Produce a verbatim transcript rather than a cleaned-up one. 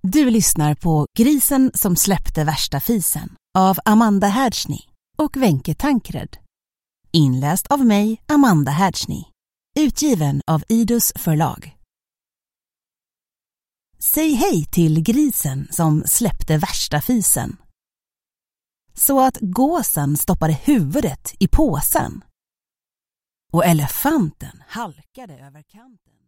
Du lyssnar på Grisen som släppte värsta fisen av Amanda Härdschny och Wenche Tankred. Inläst av mig, Amanda Härdschny. Utgiven av Idus förlag. Säg hej till grisen som släppte värsta fisen. Så att gåsen stoppade huvudet i påsen. Och elefanten halkade över kanten.